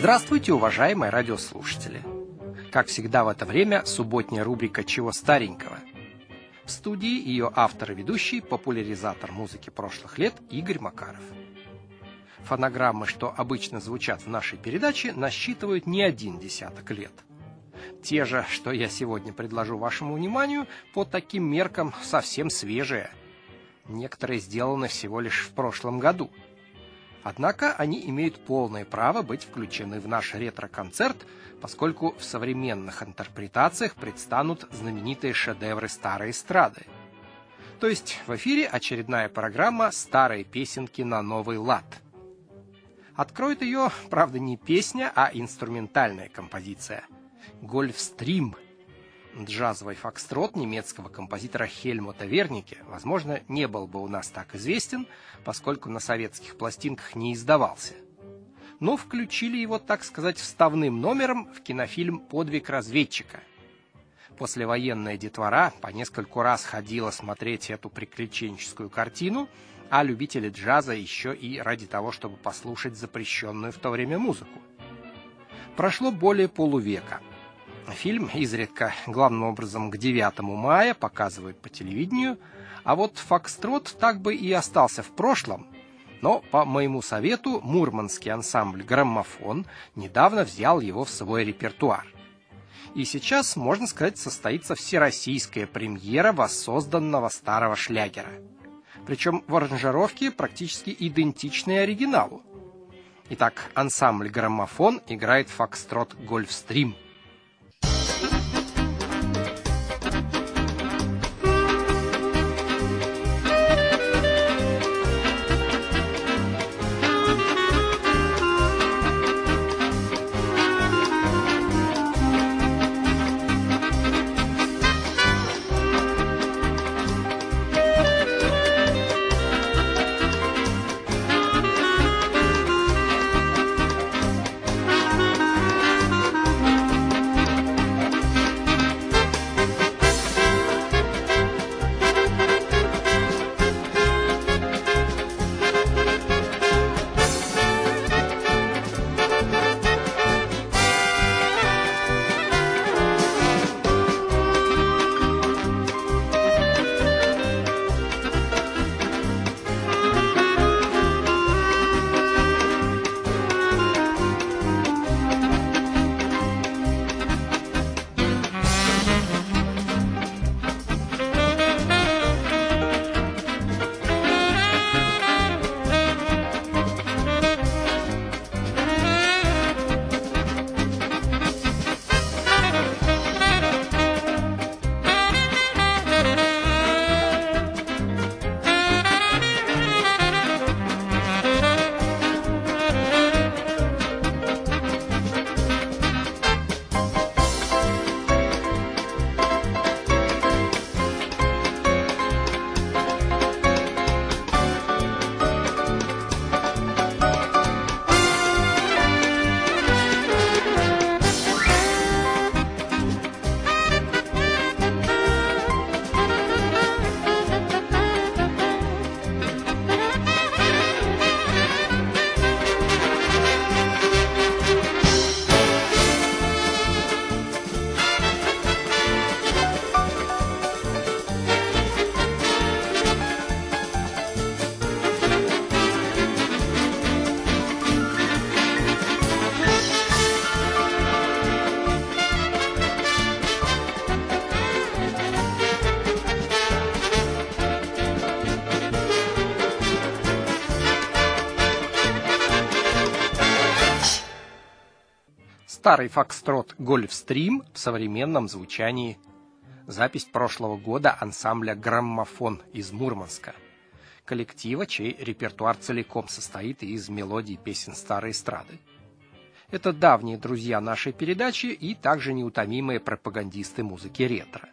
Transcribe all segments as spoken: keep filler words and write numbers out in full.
Здравствуйте, уважаемые радиослушатели! Как всегда в это время субботняя рубрика «Чего старенького?». В студии ее автор и ведущий, популяризатор музыки прошлых лет Игорь Макаров. Фонограммы, что обычно звучат в нашей передаче, насчитывают не один десяток лет. Те же, что я сегодня предложу вашему вниманию, по таким меркам совсем свежие. Некоторые сделаны всего лишь в прошлом году. Однако они имеют полное право быть включены в наш ретро-концерт, поскольку в современных интерпретациях предстанут знаменитые шедевры старой эстрады. То есть в эфире очередная программа «Старые песенки на новый лад». Откроет ее, правда, не песня, а инструментальная композиция «Гольфстрим». Джазовый фокстрот немецкого композитора Хельмута Вернике, возможно, не был бы у нас так известен, поскольку на советских пластинках не издавался. Но включили его, так сказать, вставным номером в кинофильм «Подвиг разведчика». Послевоенная детвора по нескольку раз ходила смотреть эту приключенческую картину, а любители джаза еще и ради того, чтобы послушать запрещенную в то время музыку. Прошло более полувека. Фильм изредка, главным образом к девятому мая, показывают по телевидению, а вот фокстрот так бы и остался в прошлом. Но, по моему совету, мурманский ансамбль «Граммофон» недавно взял его в свой репертуар. И сейчас, можно сказать, состоится всероссийская премьера воссозданного старого шлягера. Причем в аранжировке практически идентичной оригиналу. Итак, ансамбль «Граммофон» играет фокстрот «Гольфстрим». Старый фокстрот «Гольфстрим» в современном звучании. Запись прошлого года ансамбля «Граммофон» из Мурманска. Коллектива, чей репертуар целиком состоит из мелодий песен старой эстрады. Это давние друзья нашей передачи и также неутомимые пропагандисты музыки ретро.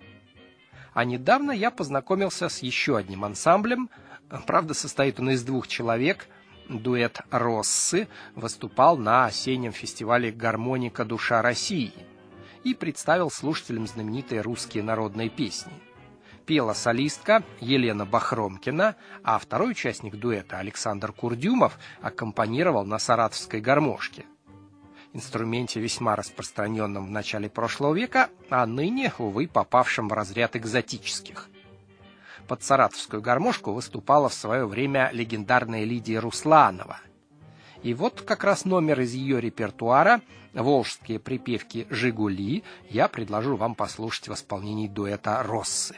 А недавно я познакомился с еще одним ансамблем, правда, состоит он из двух человек. Дуэт «Россы» выступал на осеннем фестивале «Гармоника. Душа России» и представил слушателям знаменитые русские народные песни. Пела солистка Елена Бахромкина, а второй участник дуэта Александр Курдюмов аккомпанировал на саратовской гармошке. инструменте весьма распространенном в начале прошлого века, а ныне, увы, попавшем в разряд экзотических. Под саратовскую гармошку выступала в свое время легендарная Лидия Русланова. И вот как раз номер из ее репертуара «Волжские припевки «Жигули» я предложу вам послушать в исполнении дуэта «Россы».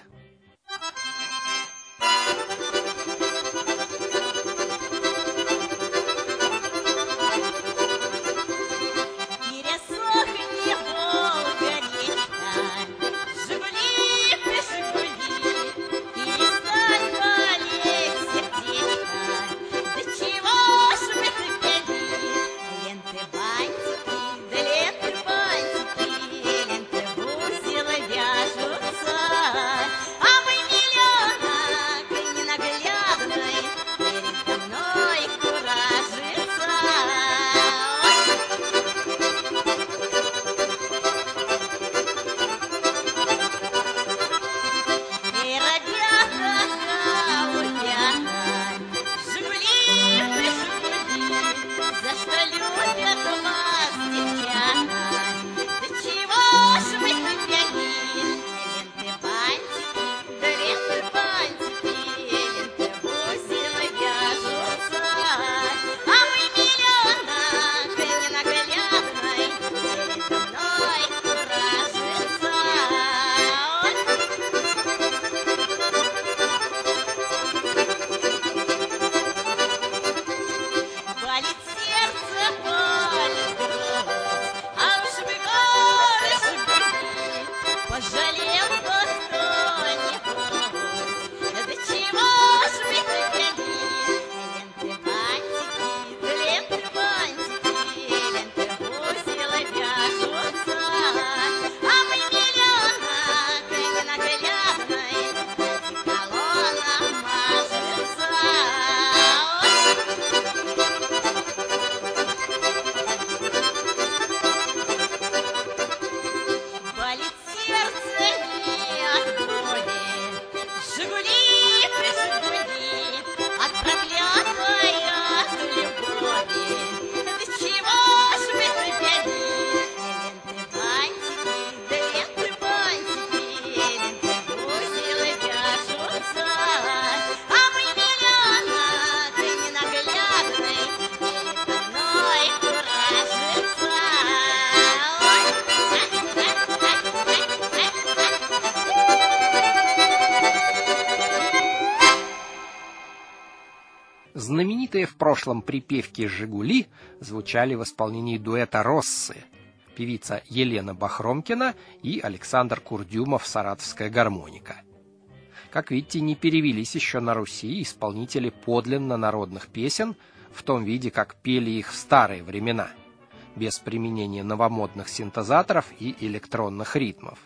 Знаменитые в прошлом припевки «Жигули» звучали в исполнении дуэта «Россы», певица Елена Бахромкина и Александр Курдюмов «Саратовская гармоника». Как видите, не перевелись еще на Руси исполнители подлинно народных песен в том виде, как пели их в старые времена, без применения новомодных синтезаторов и электронных ритмов.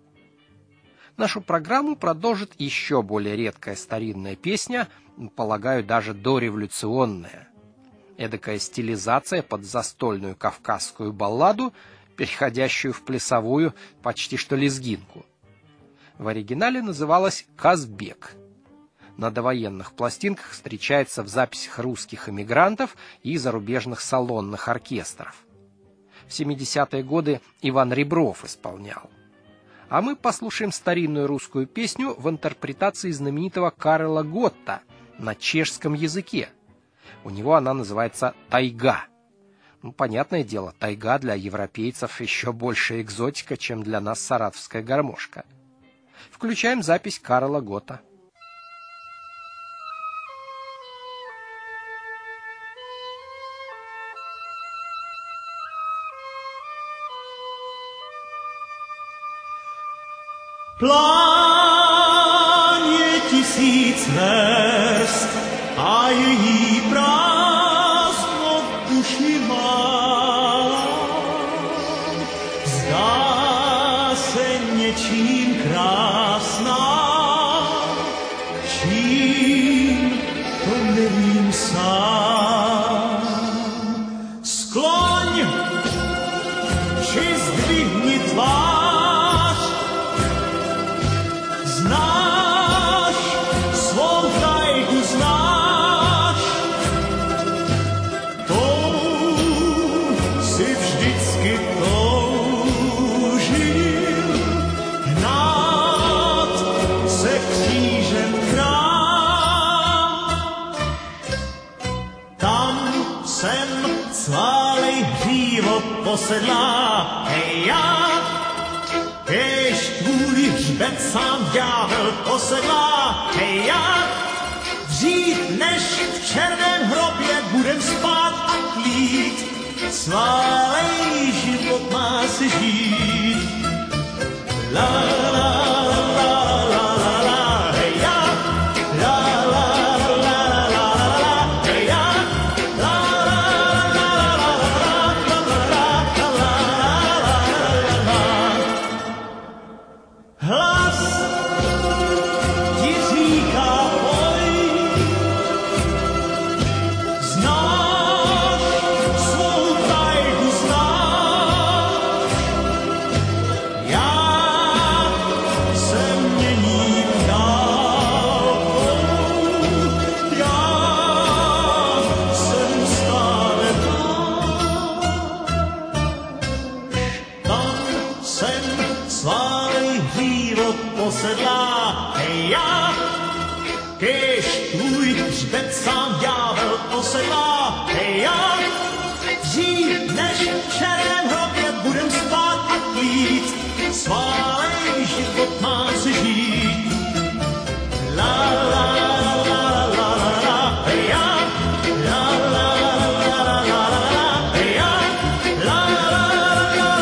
Нашу программу продолжит еще более редкая старинная песня, полагаю, даже дореволюционная. Эдакая стилизация под застольную кавказскую балладу, переходящую в плясовую, почти что лезгинку. В оригинале называлась «Казбек». На довоенных пластинках встречается в записях русских эмигрантов и зарубежных салонных оркестров. В семидесятые годы Иван Ребров исполнял. А мы послушаем старинную русскую песню в интерпретации знаменитого Карла Готта на чешском языке. У него она называется «Тайга». Ну, понятное дело, тайга для европейцев еще больше экзотика, чем для нас саратовская гармошка. Включаем запись Карла Готта. Pláně tisíc hvězd a její prázdno v duši mám. Zdá se něčím krásná, čím to nevím sám. Skloň či zdvihni tvář, znáš, svou tajku znáš, tou si vždyť hřbet sám ďábel posedlá. Hej, jak dřív, než v černém hrobě budem spát a tlít, sválej život má se žít. La, la, la, la, la, la, la, hej, jak, la, la, la, la, la, la, hej, jak, la, la, la, la, la, la, la, la, la. Hlas ti říká poj, znáš svou tajku, znáš, já se měním dálkou, já jsem stále tam jsem sválej hřívo posedlá. Hej, já, kež tvůj hřbet sám ďábel posedlá. Hej, já, dřív než v černém hrobě budem spát a tlít, sválej život má se žít. La, la, la, la, la, la, hej, já, la, la, la, la, la, la, hej, já, la, la, la, la,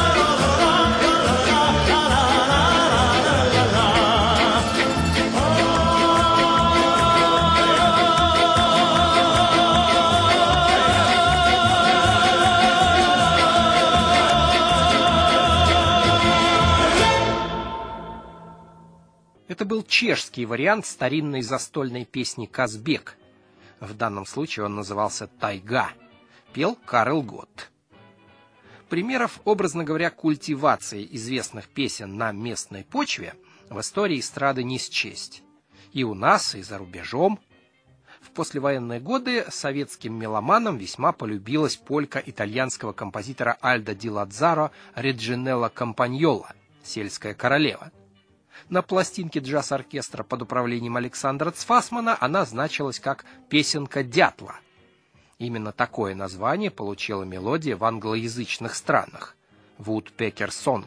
Это был чешский вариант старинной застольной песни «Казбек». В данном случае он назывался «Тайга». Пел Карл Готт. Примеров, образно говоря, культивации известных песен на местной почве в истории эстрады не счесть. И у нас, и за рубежом. В послевоенные годы советским меломанам весьма полюбилась полька итальянского композитора Альдо ди Лаззаро Реджинелла Кампаньола «Сельская королева». На пластинке джаз-оркестра под управлением Александра Цфасмана она значилась как «Песенка дятла». Именно такое название получила мелодия в англоязычных странах – «Woodpecker Song».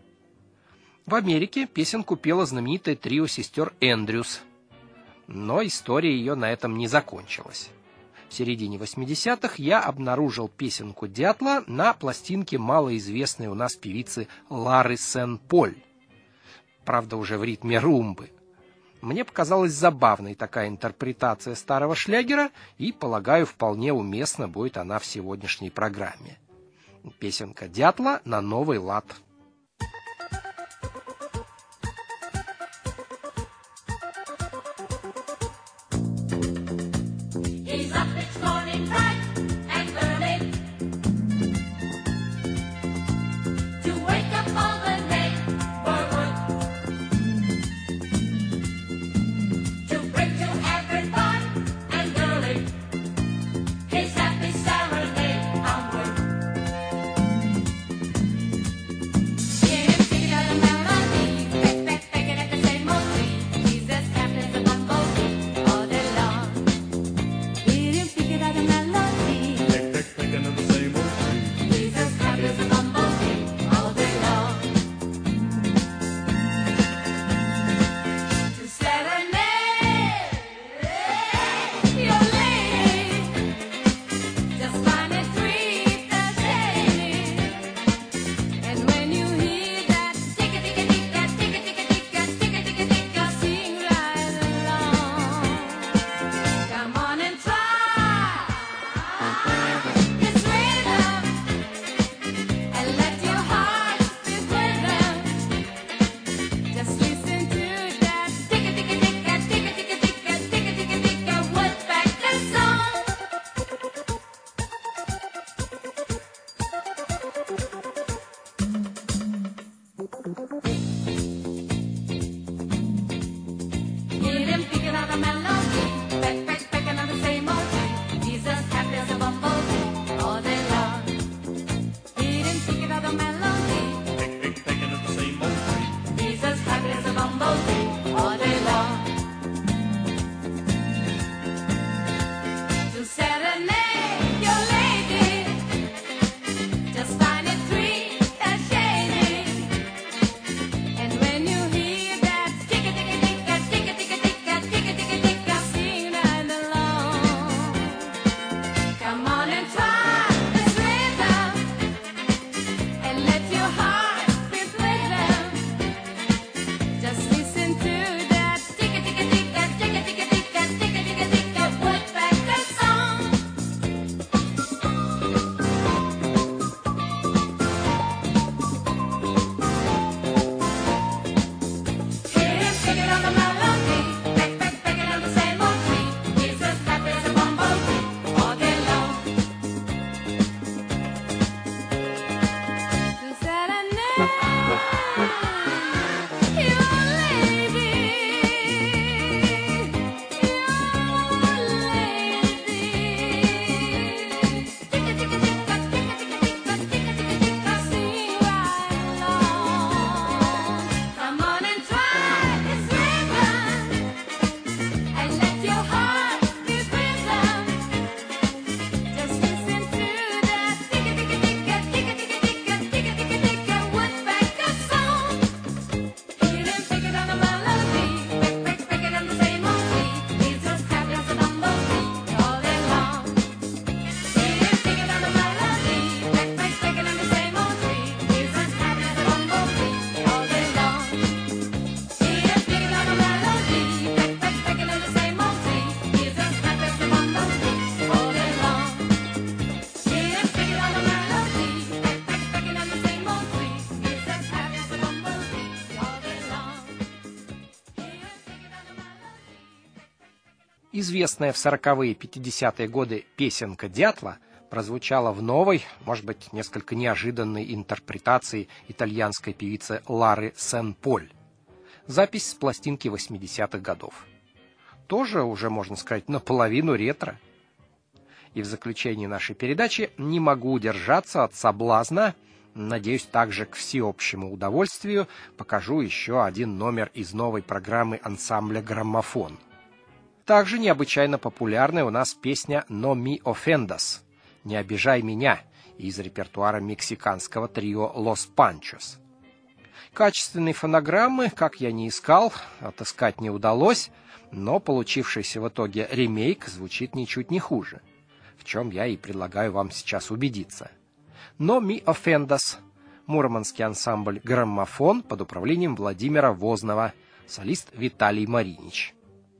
В Америке песенку пело знаменитое трио сестер Эндрюс, но история ее на этом не закончилась. В середине восьмидесятых я обнаружил песенку дятла на пластинке малоизвестной у нас певицы Лары Сен-Поль, правда уже в ритме румбы. Мне показалась забавной такая интерпретация старого шлягера, и, полагаю, вполне уместна будет она в сегодняшней программе. Песенка дятла на новый лад. And when Известная в сороковые и пятидесятые годы песенка «Дятла» прозвучала в новой, может быть, несколько неожиданной интерпретации итальянской певицы Лары Сен-Поль. Запись с пластинки восьмидесятых годов. Тоже уже, можно сказать, наполовину ретро. И в заключении нашей передачи не могу удержаться от соблазна, надеюсь, также к всеобщему удовольствию, покажу еще один номер из новой программы ансамбля «Граммофон». Также необычайно популярная у нас песня «No me ofendas» — «Не обижай меня» из репертуара мексиканского трио «Los Panchos». Качественной фонограммы, как я не искал, отыскать не удалось, но получившийся в итоге ремейк звучит ничуть не хуже, в чем я и предлагаю вам сейчас убедиться. «No me ofendas» — мурманский ансамбль «Граммофон» под управлением Владимира Вознова, солист Виталий Маринич.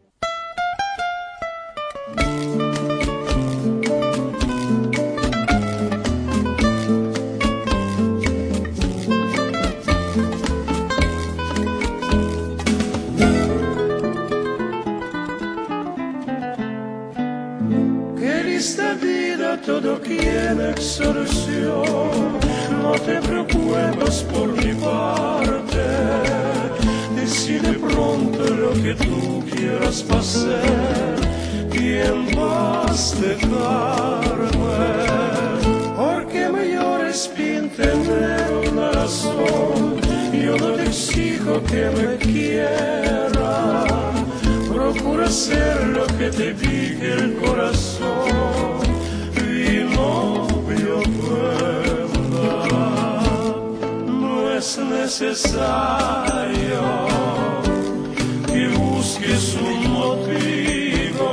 Esta vida todo tiene solución, no te preocupes por mi parte, decide pronto lo que tú quieras pasar y en paz dejarme, porque mayor es bien tener una razón, yo no te exijo que me quieras. Procura hacer lo que te diga el corazón y no me ofenda. No es necesario que busques un motivo.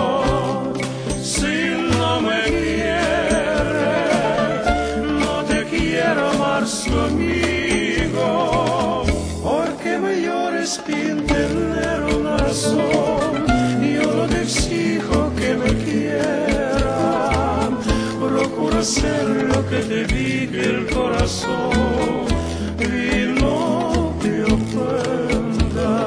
Si no me quieres, no te quiero más conmigo, porque mayor es bien tener una razón. Yo no te exijo que me quieras, procura hacer lo que te diga el corazón y no te ofenda.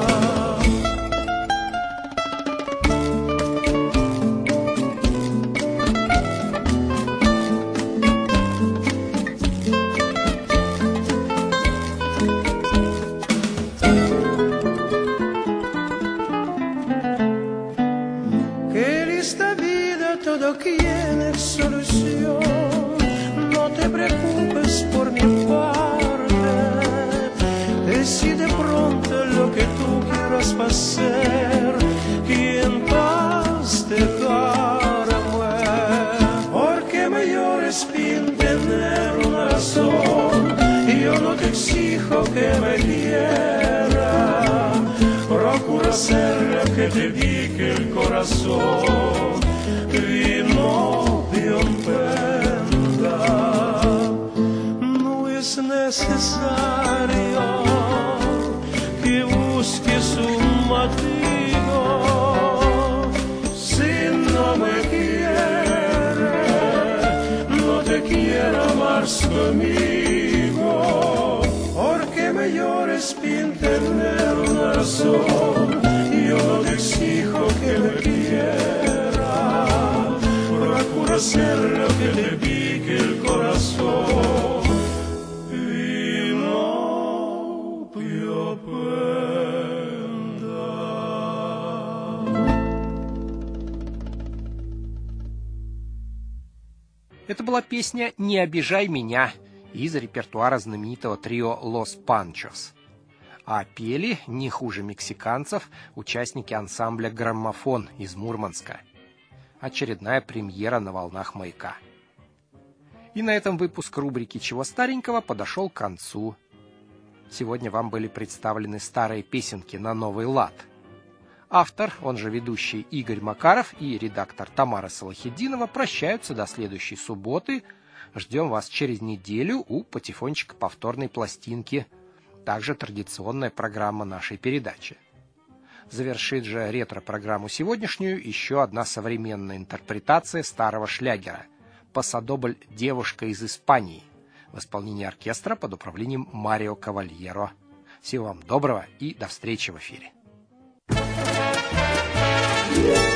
Todo tiene solución, no te preocupes por mi parte, decide pronto lo que tú quieras pasar y en paz dejarme, porque mayor es bien tener una razón, y yo no te exijo que me quieras, procura hacer lo que te diga el corazón y no te ofenda. No es necesario que busques un motivo. Si no me quieres, no te quiero más conmigo, porque mayor es bien tener una razón. Yo no te exijo que me quieras, procura hacer lo que te diga el corazón y no te ofenda. Это была песня «Не обижай меня» из репертуара знаменитого трио «Los Panchos». А пели, не хуже мексиканцев, участники ансамбля «Граммофон» из Мурманска. Очередная премьера на волнах «Маяка». И на этом выпуск рубрики «Чего старенького» подошел к концу. Сегодня вам были представлены старые песенки на новый лад. Автор, он же ведущий Игорь Макаров и редактор Тамара Салахитдинова прощаются до следующей субботы. Ждем вас через неделю у «Патефончика» повторной пластинки. Также традиционная программа нашей передачи. Завершит же ретро-программу сегодняшнюю еще одна современная интерпретация старого шлягера «Пасадобль «Девушка из Испании» в исполнении оркестра под управлением Марио Кавальеро. Всего вам доброго и до встречи в эфире. Yeah.